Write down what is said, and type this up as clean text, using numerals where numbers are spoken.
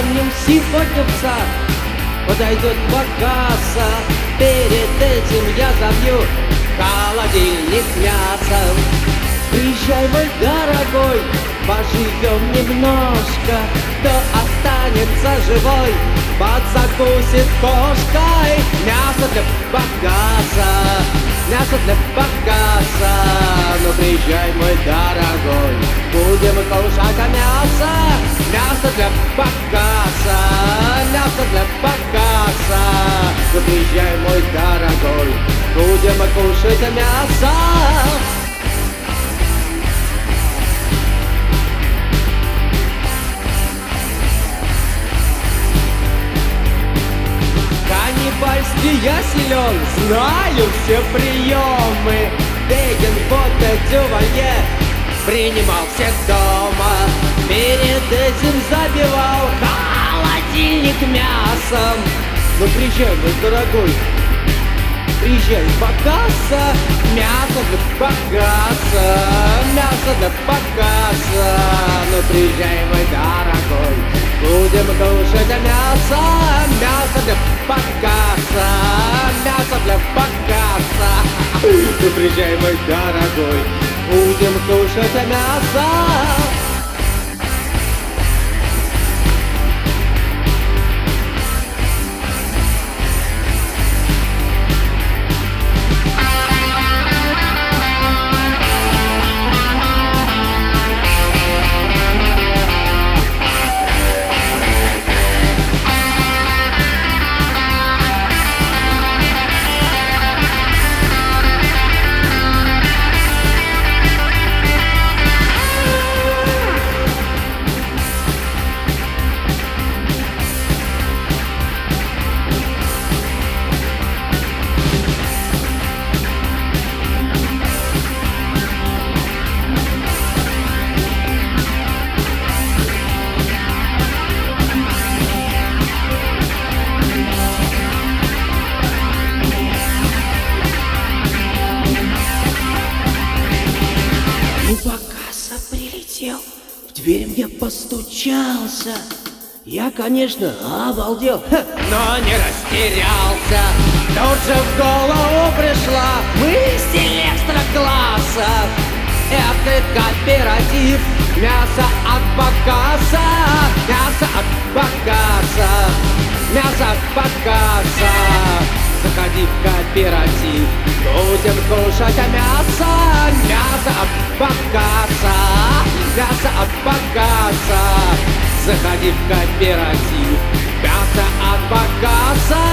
заглянем сегодня в сад. Подойдет покаса, перед этим я забью холодильник мясом. Приезжай, мой дорогой, поживем немножко. Кто останется живой, подзакусит кошкой. Мясо для показа, мясо для показа. Ну приезжай, мой дорогой, будем кушать мясо. Мясо для показа, мясо для показа. Ну приезжай, мой дорогой, будем кушать мясо. Я силен, знаю все приемы. Беген, фото, дювалье, принимал всех дома. Перед этим забивал холодильник мясом. Ну приезжай, мой дорогой, приезжай, покаса. Мясо для показа, мясо для показа. Ну приезжай, мой дорогой, будем кушать мясо. Мясо для показа, мясо для показа. Ну приезжай, мой дорогой, будем кушать мясо. Покаса прилетел, в дверь мне постучался. Я, конечно, обалдел, но не растерялся. Тут же в голову пришла мысль экстра-класса. Это кооператив, мясо от показа. Мясо от показа, мясо от показа. Заходи в кооператив, будем кушать мясо. Мясо от показа, мясо от показа. Заходи в кооператив, мясо от показа.